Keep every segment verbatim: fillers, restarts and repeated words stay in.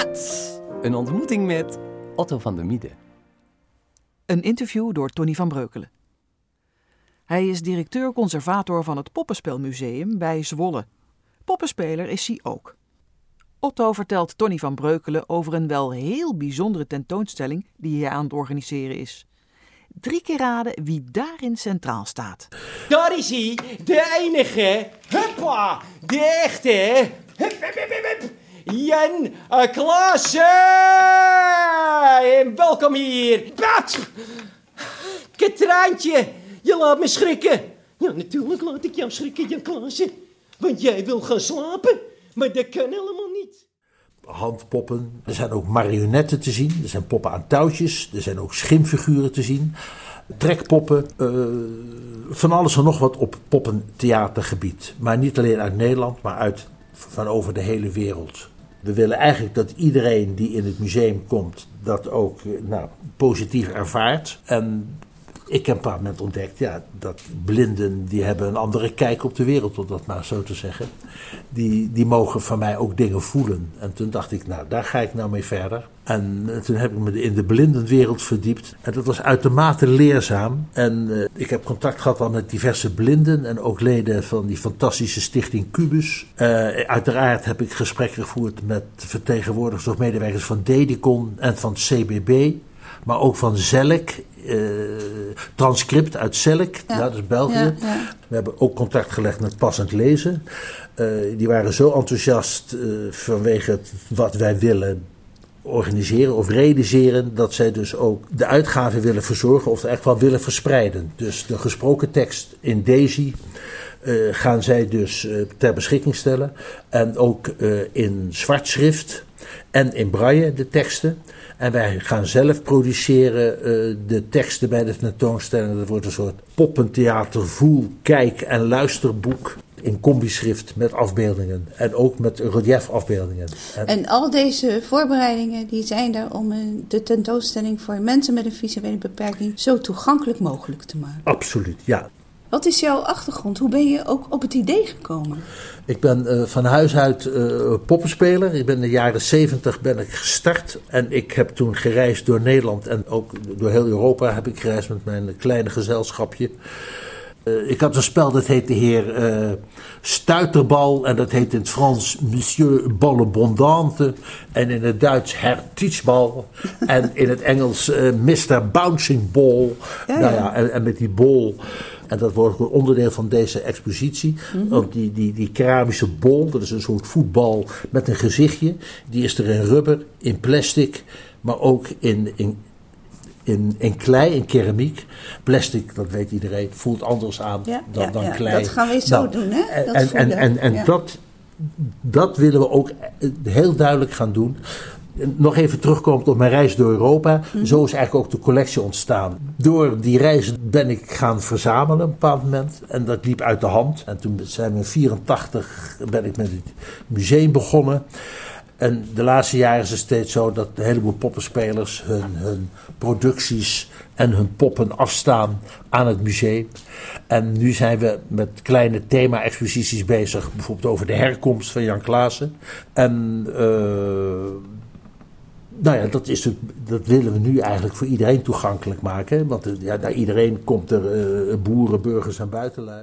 Wat? Een ontmoeting met Otto van der Miede. Een interview door Tony van Breukelen. Hij is directeur-conservator van het Poppenspelmuseum bij Zwolle. Poppenspeler is hij ook. Otto vertelt Tony van Breukelen over een wel heel bijzondere tentoonstelling die hij aan het organiseren is. Drie keer raden wie daarin centraal staat. Daar is hij, de enige, huppa, de echte, hup, hup, hup, hup, hup. Jan uh, Klaassen! En welkom hier. Pat! Katraantje, je laat me schrikken. Ja, natuurlijk laat ik jou schrikken, Jan Klaassen. Want jij wil gaan slapen, maar dat kan helemaal niet. Handpoppen, er zijn ook marionetten te zien, er zijn poppen aan touwtjes, er zijn ook schimfiguren te zien. Trekpoppen, uh, van alles en nog wat op poppentheatergebied. Maar niet alleen uit Nederland, maar uit van over de hele wereld. We willen eigenlijk dat iedereen die in het museum komt dat ook nou, positief ervaart. En ik heb op een moment ontdekt ja, dat blinden die hebben een andere kijk op de wereld, om dat maar zo te zeggen. Die, die mogen van mij ook dingen voelen. En toen dacht ik, nou daar ga ik nou mee verder. En toen heb ik me in de blindenwereld verdiept. En dat was uitermate leerzaam. En uh, ik heb contact gehad al met diverse blinden en ook leden van die fantastische stichting Cubus. Uh, uiteraard heb ik gesprekken gevoerd met vertegenwoordigers of medewerkers van Dedicon en van C B B. Maar ook van Zelk, uh, Transcript uit Zelk, ja. Dat is België. Ja, ja. We hebben ook contact gelegd met Passend Lezen. Uh, die waren zo enthousiast uh, vanwege het, wat wij willen organiseren of realiseren, dat zij dus ook de uitgave willen verzorgen of echt wel willen verspreiden. Dus de gesproken tekst in Daisy uh, gaan zij dus uh, ter beschikking stellen. En ook uh, in zwartschrift en in braille de teksten. En wij gaan zelf produceren uh, de teksten bij de tentoonstelling. Dat wordt een soort poppentheater, voel, kijk en luisterboek. In combischrift met afbeeldingen. En ook met reliefafbeeldingen. En, en al deze voorbereidingen die zijn er om de tentoonstelling voor mensen met een visuele beperking zo toegankelijk mogelijk te maken. Absoluut, ja. Wat is jouw achtergrond? Hoe ben je ook op het idee gekomen? Ik ben uh, van huis uit uh, poppenspeler. Ik ben in de jaren zeventig ben ik gestart. En ik heb toen gereisd door Nederland en ook door heel Europa heb ik gereisd met mijn kleine gezelschapje. Uh, ik had een spel dat heette heer uh, Stuiterbal en dat heet in het Frans Monsieur Ballebondante en in het Duits Herr Tietsbal en in het Engels uh, mister Bouncing Ball. Ja, ja. Nou ja, en, en met die bol. En dat wordt een onderdeel van deze expositie. Mm-hmm. Want die, die, die keramische bol, dat is een soort voetbal met een gezichtje. Die is er in rubber, in plastic, maar ook in, in, in, in klei, in keramiek. Plastic, dat weet iedereen, voelt anders aan ja, dan, ja, dan ja. klei. Dat gaan we zo nou, doen, hè? Dat en en, en, en ja. dat, dat willen we ook heel duidelijk gaan doen. Nog even terugkomend op mijn reis door Europa. Mm-hmm. Zo is eigenlijk ook de collectie ontstaan. Door die reis ben ik gaan verzamelen op een bepaald moment. En dat liep uit de hand. En toen zijn we in vierentachtig ben ik met het museum begonnen. En de laatste jaren is het steeds zo dat een heleboel poppenspelers hun, hun producties en hun poppen afstaan aan het museum. En nu zijn we met kleine thema-exposities bezig. Bijvoorbeeld over de herkomst van Jan Klaassen. En Uh, Nou ja, dat, is het, dat willen we nu eigenlijk voor iedereen toegankelijk maken. Want ja, naar iedereen komt er uh, boeren, burgers en buitenlui.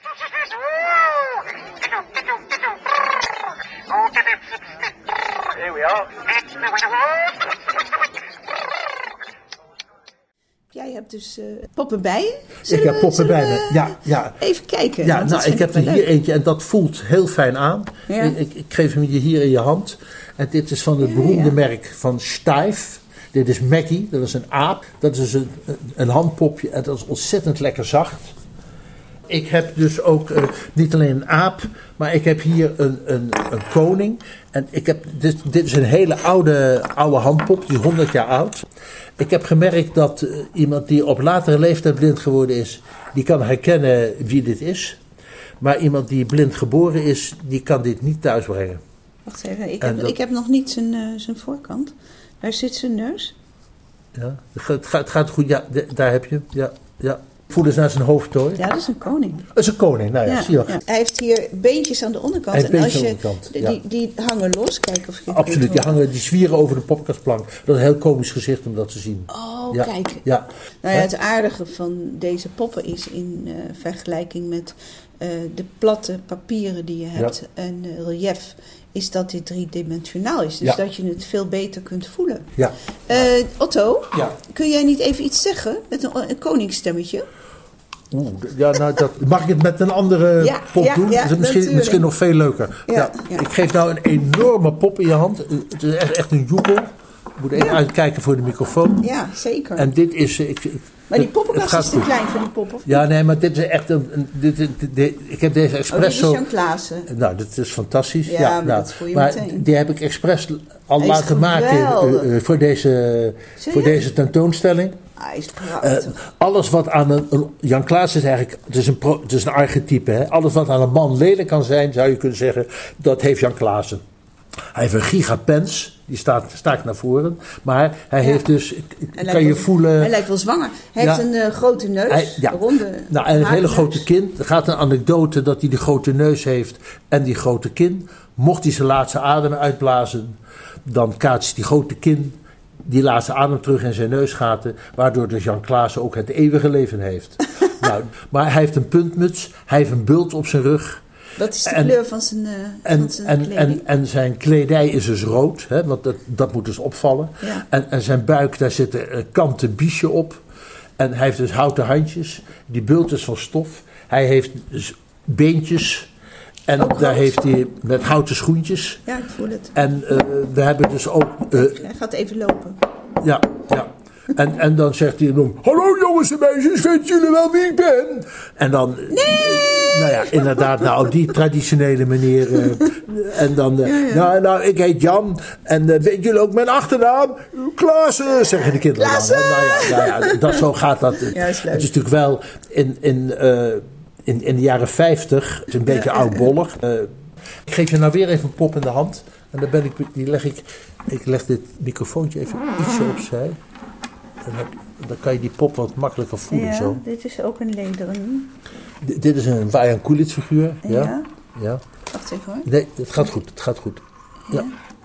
Here we are. Jij hebt dus uh, poppen bij je? Zullen ik heb poppen bij me, ja, ja. Even kijken. Ja, nou, ik heb er hier leuk. eentje en dat voelt heel fijn aan. Ja. Ik, ik, ik geef hem je hier in je hand. En dit is van het beroemde ja, ja. merk van Stuyff. Dit is Maggie, dat is een aap. Dat is een, een handpopje en dat is ontzettend lekker zacht. Ik heb dus ook uh, niet alleen een aap, maar ik heb hier een, een, een koning. En ik heb, dit, dit is een hele oude, oude handpop, die is honderd jaar oud. Ik heb gemerkt dat uh, iemand die op latere leeftijd blind geworden is, die kan herkennen wie dit is. Maar iemand die blind geboren is, die kan dit niet thuisbrengen. Wacht even, ik heb, dat, ik heb nog niet zijn, uh, zijn voorkant. Waar zit zijn neus? Ja, het gaat, het gaat goed. Ja, de, daar heb je. Ja, ja. Voel eens naar zijn hoofdtooi. Ja, dat is een koning. Dat is een koning, nou ja, Ja, zie je wel. ja. Hij heeft hier beentjes aan de onderkant. Hij heeft en als beentjes je, aan de onderkant, die, ja. die hangen los. Kijk of je het Absoluut, kunt die, horen. hangen, die zwieren over de poppenkastplank. Dat is een heel komisch gezicht om dat te zien. Oh, Ja, kijk. ja. Nou ja, het aardige van deze poppen is in uh, vergelijking met uh, de platte papieren die je hebt Ja. en uh, relief, is dat dit driedimensionaal is. Dus Ja. dat je het veel beter kunt voelen. Ja. Uh, Otto, Ja. kun jij niet even iets zeggen met een, een koningsstemmetje? Oeh, ja, nou, dat, mag ik het met een andere Ja, pop ja, doen? ja, Is het misschien, natuurlijk. misschien nog veel leuker. Ja, Ja, ja. Ik geef nou een enorme pop in je hand. Het is echt, echt een joekel. Ik moet even Ja. uitkijken voor de microfoon. Ja, zeker. En dit is... Ik, ik, maar die het- het poppenkast gaat is te goed. klein voor die pop, of Ja, nee, maar dit is echt een... een- dit, dit, dit- dit- ik heb deze Oh, dit is espresso... Jan Klaassen. Nou, dat is fantastisch. Ja, Ja, maar nou, dat voel je maar meteen. die heb ik expres al Hij is laten maken geweldig. uh, uh, voor, deze, voor deze tentoonstelling. Hij is Uh, prachtig. alles wat aan een, een- Jan Klaas is eigenlijk, het is een, pro, het is een archetype. Hè? Alles wat aan een man lelijk kan zijn, zou je kunnen zeggen, dat heeft Jan Klaassen. Hij heeft een gigapens, die staat sterk naar voren. Maar hij Ja. heeft dus, Hij kan lijkt je wel- voelen... Hij lijkt wel zwanger. Hij Ja. heeft een uh, grote neus, Hij- ja. een ronde Nou, en het hele hakenneus. grote kin. Er gaat een anekdote dat hij die grote neus heeft en die grote kin. Mocht hij zijn laatste adem uitblazen, dan kaatst die grote kin die laatste adem terug in zijn neusgaten, waardoor dus Jan Klaassen ook het eeuwige leven heeft. nou, maar hij heeft een puntmuts, hij heeft een bult op zijn rug. Dat is de En- kleur van zijn, uh, En, van zijn en, kleding. en, en zijn kledij is dus rood, hè, want dat, dat moet dus opvallen. Ja. En, en zijn buik, daar zit een een kanten biesje op. En hij heeft dus houten handjes. Die bult is van stof. Hij heeft dus beentjes. En Ook daar rood. heeft hij met houten schoentjes. Ja, ik voel het. En uh, we hebben dus ook... Uh, Hij gaat even lopen. ja, ja. En, en dan zegt hij dan... Hallo jongens en meisjes, weten jullie wel wie ik ben? En dan... Nee! Nou ja, inderdaad, nou op die traditionele manier. Uh, en dan... Uh, Ja, ja. Nou, nou, ik heet Jan. En uh, weten jullie ook mijn achternaam? Klaassen, zeggen de kinderen Klaassen! dan. hè. Nou ja, nou ja dat, zo gaat dat. Ja, is leuk. Het is natuurlijk wel in... in uh, In, in de jaren vijftig, het is een beetje Ja, oudbollig. Uh, ik geef je nou weer even een pop in de hand. En dan ben ik, die leg ik, ik leg dit microfoontje even ietsje opzij. En dan, dan kan je die pop wat makkelijker voelen Ja, zo. dit is ook een lederen. D- dit is een Wajan Kulits figuur. Ja. Ja. ja. Wacht even hoor. Nee, het gaat goed, het gaat goed. Ja.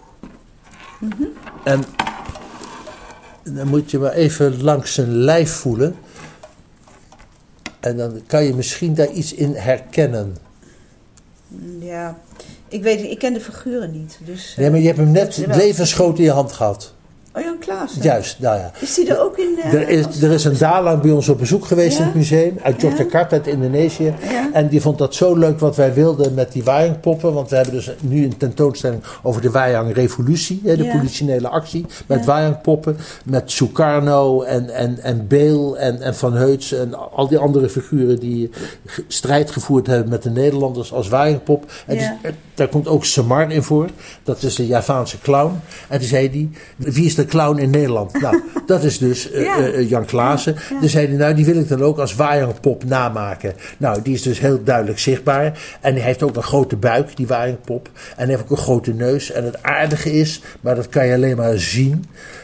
Mhm. En dan moet je maar even langs zijn lijf voelen. En dan kan je misschien daar iets in herkennen. Ja, ik weet ik ken de figuren niet. Dus, uh, Nee, maar je hebt hem net jawel. levensgroot in je hand gehad. Oh, Jan Klaassen. Juist, nou ja. Is die er ook in? Uh, Er is, er is een Dalang bij ons op bezoek geweest Ja? in het museum. Uit Ja? Yogyakarta, uit Indonesië. Ja? En die vond dat zo leuk wat wij wilden met die Wayang-poppen. Want we hebben dus nu een tentoonstelling over de Wayang-revolutie. Hè, de Ja. politionele actie. Met Ja. Wayang-poppen. Met Sukarno en, en, en Beel en, en Van Heuts. En al die andere figuren die ge- strijd gevoerd hebben met de Nederlanders als Wayang-pop. En Ja. die- daar komt ook Samar in voor. Dat is de Javaanse clown. En toen zei hij, wie is de clown in Nederland? Nou, dat is dus uh, Ja. uh, Jan Klaassen. Ja, ja. Dus zei hij, nou, die wil ik dan ook als Wayang-pop namaken. Nou, die is dus heel duidelijk zichtbaar. En hij heeft ook een grote buik, die Wayang-pop. En hij heeft ook een grote neus. En het aardige is, maar dat kan je alleen maar zien.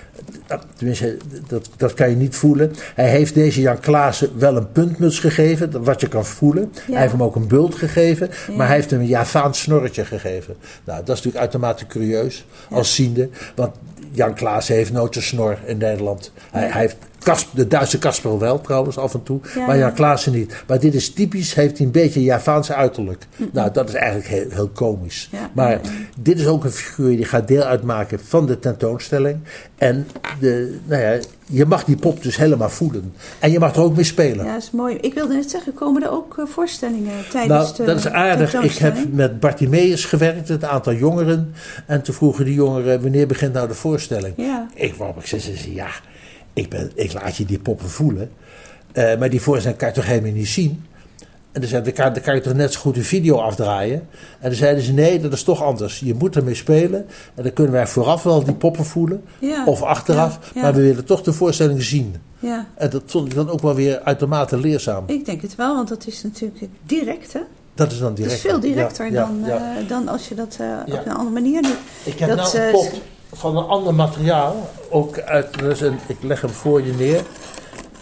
Tenminste, dat, dat kan je niet voelen. Hij heeft deze Jan Klaassen wel een puntmuts gegeven, wat je kan voelen. Ja. Hij heeft hem ook een bult gegeven, Ja. maar hij heeft hem een Javaans snorretje gegeven. Nou, dat is natuurlijk uitermate curieus als ziende, want Jan Klaassen heeft nooit een snor in Nederland. Hij, hij heeft Kasp, de Duitse Kasper wel trouwens af en toe, Ja, maar ja. Jan Klaassen niet. Maar dit is typisch, heeft hij een beetje een Javaans uiterlijk. Nou, dat is eigenlijk heel, heel komisch. Ja, maar ja, ja. dit is ook een figuur die gaat deel uitmaken van de tentoonstelling. En de, nou ja, je mag die pop dus helemaal voelen. En je mag er ook mee spelen. Ja, dat is mooi. Ik wilde net zeggen, komen er ook uh, voorstellingen tijdens Nou, de dat is aardig. Ik heb tentoonstelling? met Bartimeus gewerkt, het aantal jongeren. En toen vroegen die jongeren, wanneer begint nou de voorstelling? Ja. Ik wou ik zei, ze zei, ja, ik, ben, ik laat je die poppen voelen. Uh, maar die voorstelling kan je toch helemaal niet zien? En dan zei, dan kan, dan kan je toch net zo goed een video afdraaien? En dan zeiden ze, nee, dat is toch anders. Je moet ermee spelen. En dan kunnen wij vooraf wel die poppen voelen. Ja. Of achteraf. Ja, ja. Maar we willen toch de voorstelling zien. Ja, En dat vond ik dan ook wel weer uitermate leerzaam. ik denk het wel, want dat is natuurlijk direct, hè? Dat is dan Het direct. is veel directer Ja, ja, dan, ja. uh, dan als je dat uh, Ja. op een andere manier doet. Ik heb dat, nou een uh, pop van een ander materiaal. Ook uit, dus een, ik leg hem voor je neer.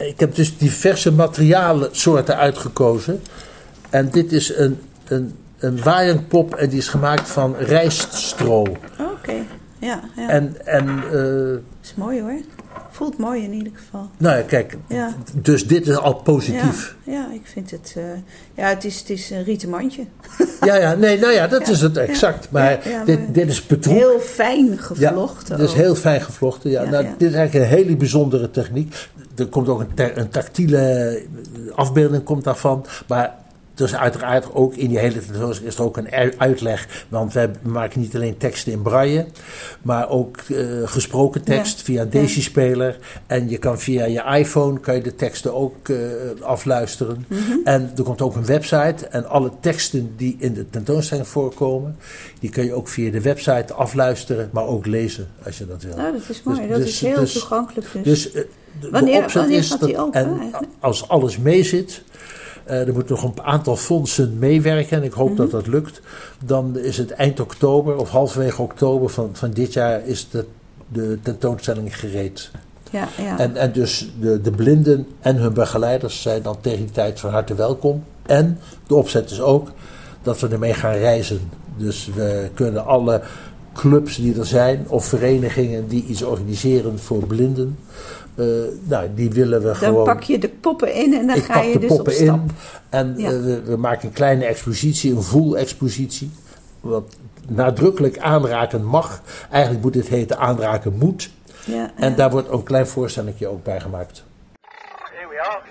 Ik heb dus diverse materialensoorten uitgekozen. En dit is een, een, een waaienpop en die is gemaakt van rijststro. Oké, okay. ja. ja. En, en, uh, is mooi hoor. Voelt mooi in ieder geval. Nou ja, kijk, ja. dus dit is al positief. Ja, ja ik vind het... Uh, ja, het is, het is een rieten mandje. ja, ja, nee, nou ja, dat ja, is het exact. Ja, maar, ja, dit, maar dit is petroek. Heel fijn gevlochten. Ja, dit is heel fijn gevlochten, ja. ja, nou, ja. Dit is eigenlijk een hele bijzondere techniek. Er komt ook een, ter, een tactiele afbeelding komt daarvan. Maar dus uiteraard ook in die hele tentoonstelling is er ook een uitleg. Want wij maken niet alleen teksten in braille, maar ook uh, gesproken tekst ja. via een Deci-speler. En je kan via je iPhone kan je de teksten ook uh, afluisteren. Mm-hmm. En er komt ook een website. En alle teksten die in de tentoonstelling voorkomen, die kun je ook via de website afluisteren, maar ook lezen als je dat wil. Nou, dat is mooi. Dus, dat dus, is heel dus, toegankelijk dus. Dus uh, de, wanneer, de opzet is dat open, en eigenlijk? Als alles meezit, Uh, er moeten nog een aantal fondsen meewerken en ik hoop mm-hmm. dat dat lukt. Dan is het eind oktober of halverwege oktober van, van dit jaar is de, de tentoonstelling gereed. Ja, ja. En, en dus de, de blinden en hun begeleiders zijn dan tegen die tijd van harte welkom. En de opzet is ook dat we ermee gaan reizen. Dus we kunnen alle clubs die er zijn of verenigingen die iets organiseren voor blinden. Uh, nou, die willen we dan gewoon... Dan pak je de poppen in en dan ik ga je dus op stap. Ik pak de poppen in en ja. uh, we, we maken een kleine expositie, een voel-expositie. Wat nadrukkelijk aanraken mag. Eigenlijk moet dit heten aanraken moet. Ja, en ja. daar wordt ook een klein voorstellingje ook bij gemaakt. Here we are.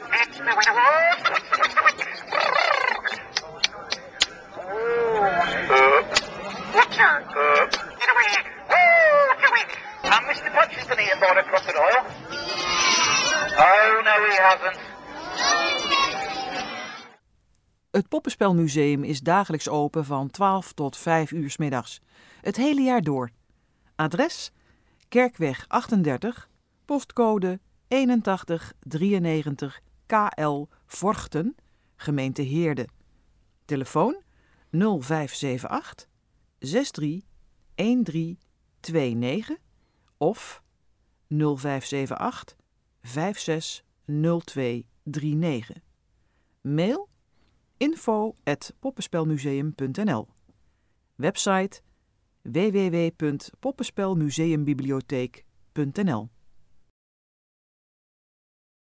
And mister Punch's here bought a crocodile. Oh, no he hasn't. Het Poppenspelmuseum is dagelijks open van twaalf tot vijf uur 's middags. Het hele jaar door. Adres: Kerkweg achtendertig, postcode eenentachtig drieënnegentig K L Vorchten, gemeente Heerde. Telefoon nul vijf zeven acht zes drie een drie twee negen of nul vijf zeven acht vijf zes nul twee drie negen. Mail info at poppenspelmuseum punt n l. Website w w w punt poppenspelmuseumbibliotheek punt n l.